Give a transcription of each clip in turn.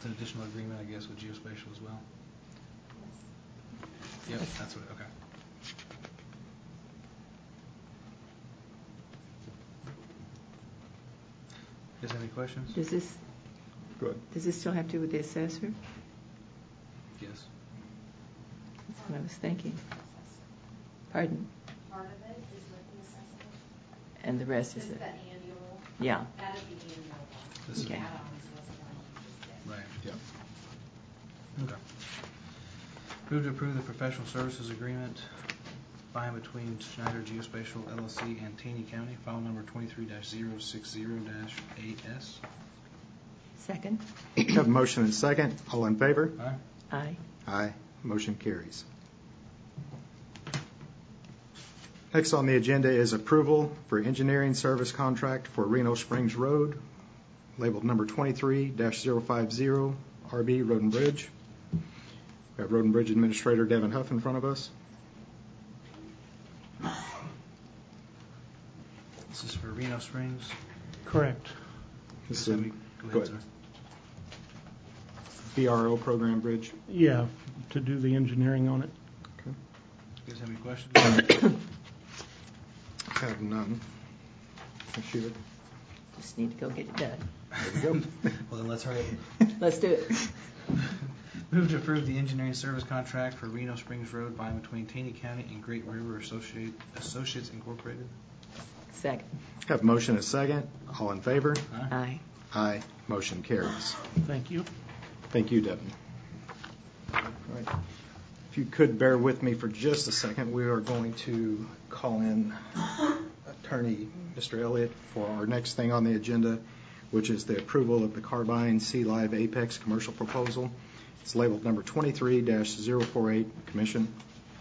It's an additional agreement, I guess, with Geospatial as well. Yep, that's what. Okay. You guys have any questions? Does this? Go ahead. Does this still have to do with the assessor? Yes. That's what I was thinking. Pardon? Part of it is with the assessor. And the rest is Just it? the annual. Yeah. That is the annual one. This is The Okay. add-ons was the one you just did. Right. Yep. Okay. Move to approve the professional services agreement by and between Schneider Geospatial LLC and Taney County, file number 23-060-8S. Second? Have a motion and second. All in favor? Aye. Aye. Aye. Motion carries. Next on the agenda is approval for engineering service contract for Reno Springs Road, labeled number 23-050, RB Road and Bridge. We have Road and Bridge Administrator Devin Huff in front of us. This is for Reno Springs. Correct. This Go is ahead, sir. BRO program bridge. Yeah, to do the engineering on it. Okay. You guys have any questions? Have none. Sheila. Just need to go get it done. There we go. Well, then let's hurry up. Let's do it. Move to approve the engineering service contract for Reno Springs Road by and between Taney County and Great River Associates Incorporated. Second. Have a motion and a second. All in favor? Aye. Aye. Motion carries. Thank you. Thank you, Devin. All right. If you could bear with me for just a second, we are going to call in Attorney Mr. Elliott for our next thing on the agenda, which is the approval of the Carbine Sea Live Apex commercial proposal. It's labeled number 23-048, Commission.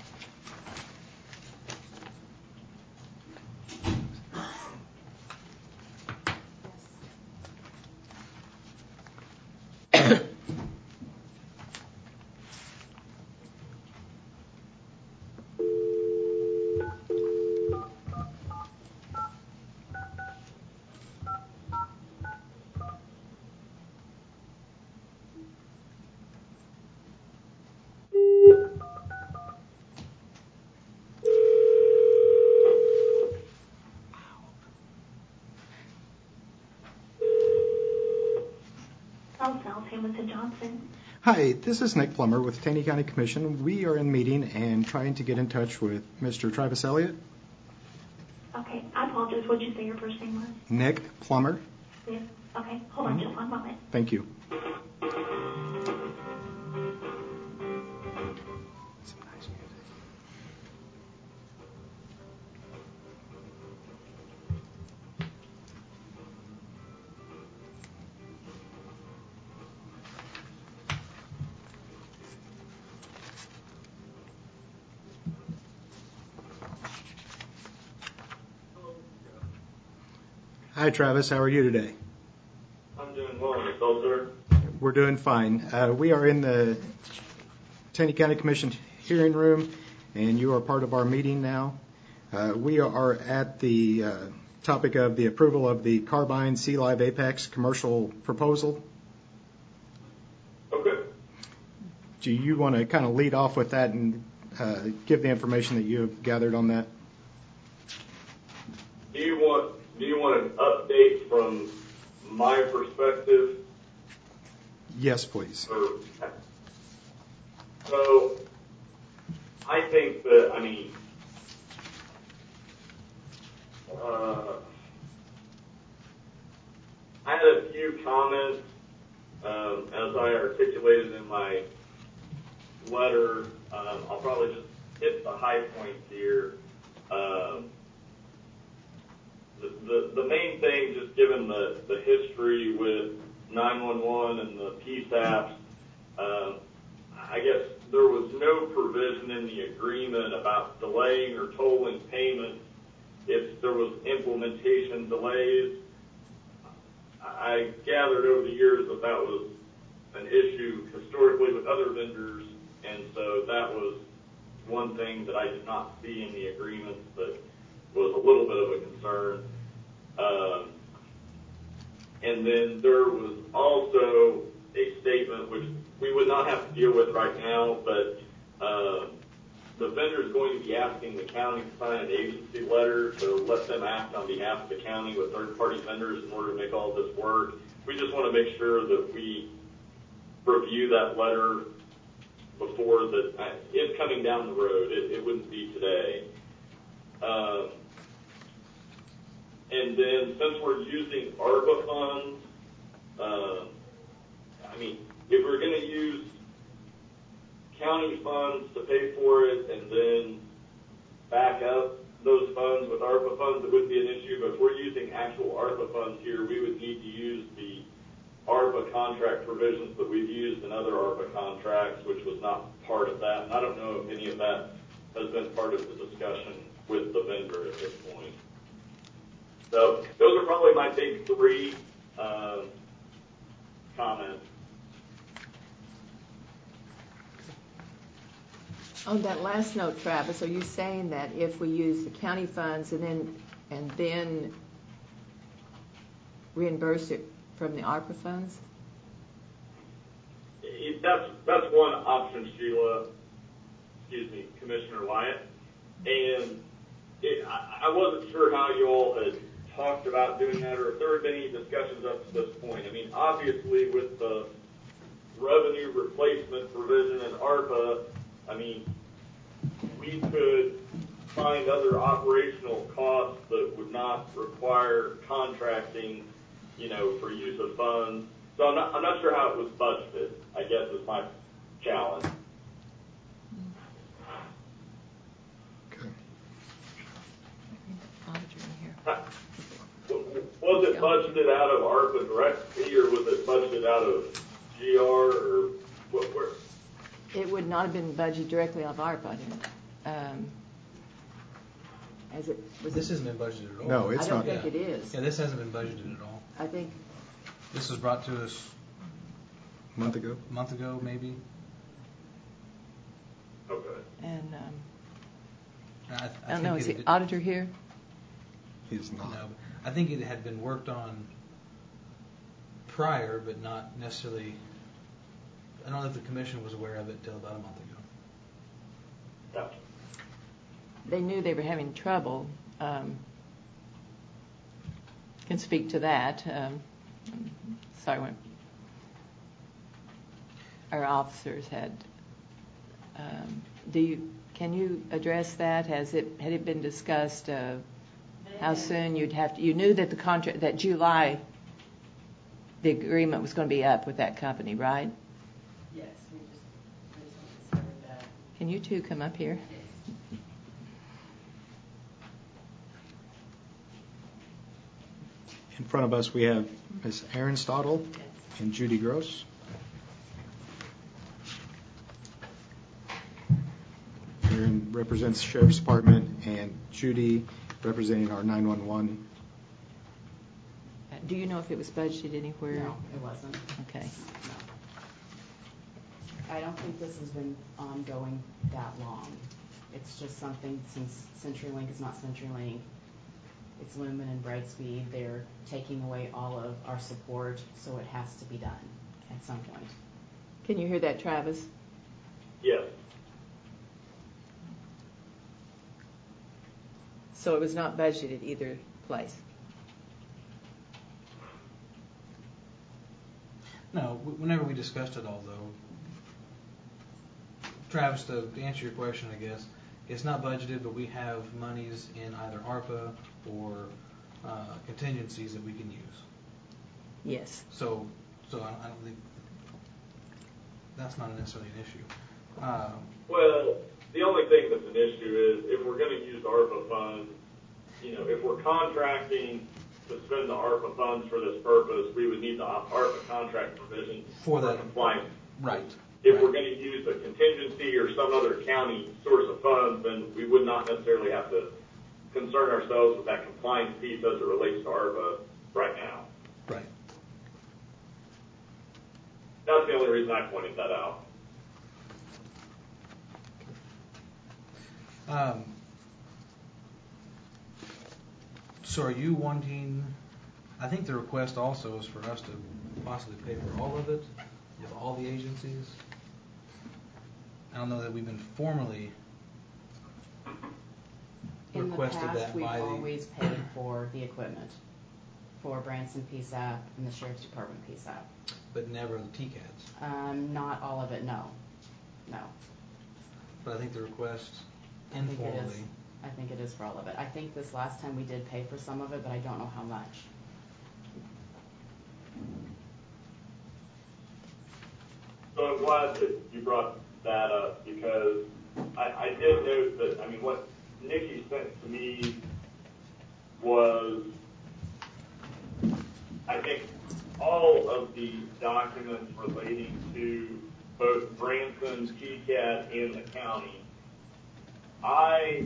Hamilton Johnson. Hi, this is Nick Plummer with Taney County Commission. We are in meeting and trying to get in touch with Mr. Travis Elliott. Okay, I apologize. What did you say your first name was? Nick Plummer. Yes. Okay, hold on just one moment. Thank you. Hi, Travis. How are you today? I'm doing well. Yourself, sir? We're doing fine. We are in the Taney County Commission hearing room, and you are part of our meeting now. We are at the topic of the approval of the Carbine Sea Live Apex commercial proposal. Okay. Do you want to kind of lead off with that and give the information that you have gathered on that? Do you want an update from my perspective? Yes, please. So, I think that, I had a few comments, as I articulated in my letter. I'll probably just hit the high points here. The main thing, just given the history with 911 and the PSAPs, I guess there was no provision in the agreement about delaying or tolling payments if there was implementation delays. I gathered over the years that was an issue historically with other vendors, and so that was one thing that I did not see in the agreement that was a little bit of a concern. And then there was also a statement to deal with right now, but the vendor is going to be asking the county to sign an agency letter to let them act on behalf of the county with third-party vendors in order to make all this work. We just want to make sure that we review that letter before it's coming down the road. It wouldn't be today. And then since we're using ARPA funds, if we're going to use county funds to pay for it and then back up those funds with ARPA funds, it wouldn't be an issue. But if we're using actual ARPA funds here, we would need to use the ARPA contract provisions that we've used in other ARPA contracts, which was not part of that. And I don't know if any of that has been part of the discussion with the vendor at this point. So those are probably my big three comments. On that last note, Travis, are you saying that if we use the county funds and then reimburse it from the ARPA funds? That's one option, Sheila. Excuse me, Commissioner Wyatt. And I wasn't sure how you all had talked about doing that, or if there had been any discussions up to this point. Obviously, with the revenue replacement provision in ARPA, we could find other operational costs that would not require contracting, for use of funds. So I'm not sure how it was budgeted, I guess, is my challenge. Okay. Was it budgeted out of ARPA directly, or was it budgeted out of GR, or where? It would not have been budgeted directly off ARPA. This hasn't been budgeted at all. No, it's I don't not. think it is. Yeah, this hasn't been budgeted at all. I think This was brought to us A month ago? a month ago, maybe. Okay. and I I don't know, think is it the did- auditor here? He is not. No, I think it had been worked on prior, but not necessarily. I don't know if the commission was aware of it until about a month ago. Gotcha. They knew they were having trouble. Can speak to that. Sorry, when our officers had. Can you address that? Had it been discussed? How soon you'd have to? You knew that the contract that July, the agreement was going to be up with that company, right? Yes, we just discovered that. Can you two come up here? In front of us, we have Ms. Erin Stottle and Judy Gross. Erin represents the Sheriff's Department, and Judy representing our 911. Do you know if it was budgeted anywhere? No, it wasn't. Okay. No. I don't think this has been ongoing that long. It's just something since CenturyLink is not CenturyLink. It's Lumen and Brightspeed. They're taking away all of our support, so it has to be done at some point. Can you hear that, Travis? Yes. So it was not budgeted either place? No, whenever we discussed it all, though, Travis, to answer your question, I guess, it's not budgeted, but we have monies in either ARPA or contingencies that we can use. Yes. So I don't think that's not necessarily an issue. Well, the only thing that's an issue is if we're going to use ARPA funds, if we're contracting to spend the ARPA funds for this purpose, we would need the ARPA contract provision For that. compliance. Right. If Right. we're going to use a contingency or some other county source of funds, then we would not necessarily have to concern ourselves with that compliance piece as it relates to ARPA right now. Right. That's the only reason I pointed that out. So are you wanting, I think the request also is for us to possibly pay for all of it, with all the agencies? I don't know that we've been formally In the requested past, that we've by the. always paid for the equipment for Branson PSAP and the Sheriff's Department PSAP. But never the TCATs. Not all of it, no. No. But I think the request I think it is. informally. I think it is for all of it. I think this last time we did pay for some of it, but I don't know how much. So I'm glad that you brought that up because I did note that, I mean, what Nikki sent to me was, I think, all of the documents relating to both Branson, TCAT, and the county. I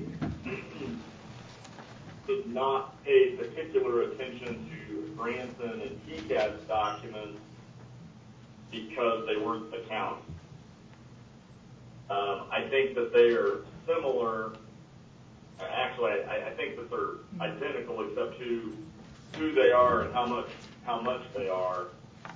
did not pay particular attention to Branson and TCAT's documents because they weren't the county. I think that they are similar. Actually, I think that they're identical except who they are and how much they are.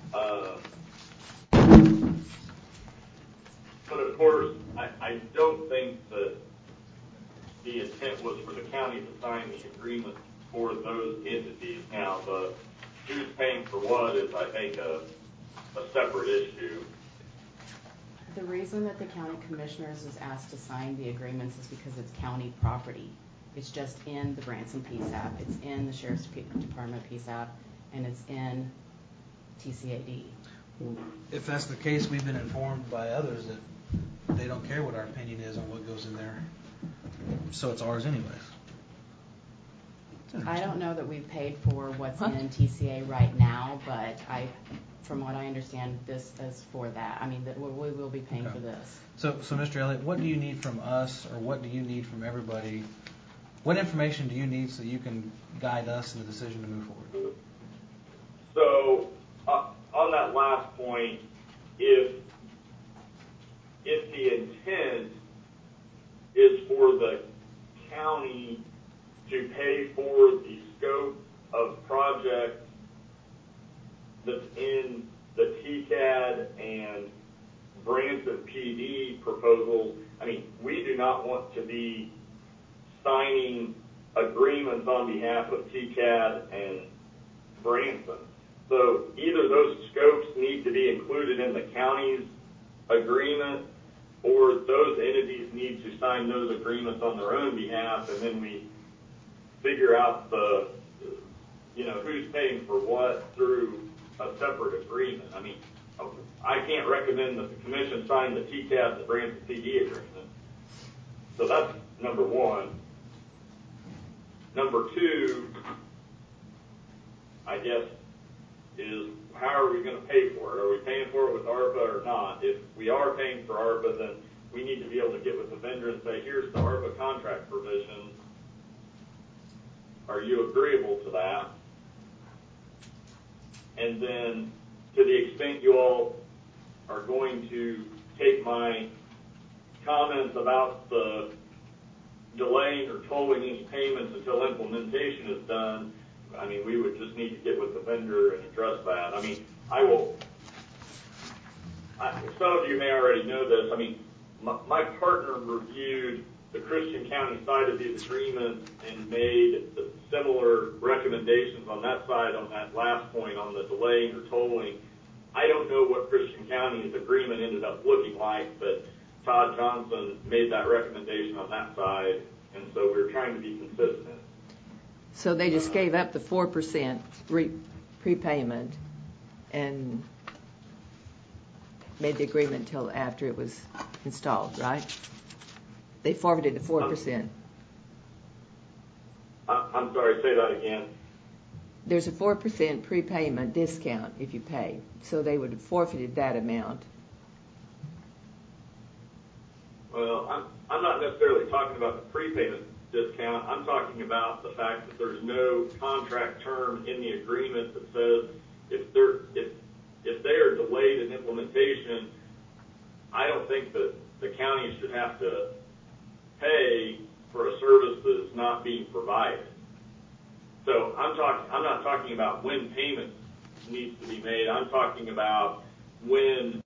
But of course, I don't think that the intent was for the county to sign the agreement for those entities. Now, the who's paying for what is, I think, a separate issue. The reason that the county commissioners is asked to sign the agreements is because it's county property. It's just in the Branson PSAP, it's in the Sheriff's Department PSAP, and it's in TCAD. If that's the case, we've been informed by others that they don't care what our opinion is on what goes in there. So it's ours anyways. I don't know that we've paid for what's in TCA right now, but from what I understand, this is for that. I mean, that we will be paying for this. So Mr. Elliott, what do you need from us, or what do you need from everybody? What information do you need so you can guide us in the decision to move forward? So on that last point, if the intent is for the county to pay for the scope of project that's in the TCAD and Branson PD proposals, I mean, we do not want to be signing agreements on behalf of TCAD and Branson. So either those scopes need to be included in the county's agreement, or those entities need to sign those agreements on their own behalf, and then we figure out who's paying for what through a separate agreement. I mean, I can't recommend that the commission sign the TCAD and the Branson PD agreement. So that's number one. Number two, I guess, is how are we going to pay for it? Are we paying for it with ARPA or not? If we are paying for ARPA, then we need to be able to get with the vendor and say, here's the ARPA contract provisions. Are you agreeable to that? And then, to the extent you all are going to take my comments about the delaying or tolling any payments until implementation is done, I mean, we would just need to get with the vendor and address that. I mean, some of you may already know this. I mean, my partner reviewed the Christian County side of the agreement and made similar recommendations on that side on that last point on the delaying or tolling. I don't know what Christian County's agreement ended up looking like, but Todd Johnson made that recommendation on that side, and so we're trying to be consistent. So they just gave up the 4% prepayment and made the agreement until after it was installed, right? They forfeited the 4%. I'm sorry, say that again. There's a 4% prepayment discount if you pay, so they would have forfeited that amount. Well, I'm not necessarily talking about the prepayment discount. I'm talking about the fact that there's no contract term in the agreement that says if they are delayed in implementation, I don't think that the county should have to pay for a service that is not being provided. So I'm not talking about when payment needs to be made. I'm talking about when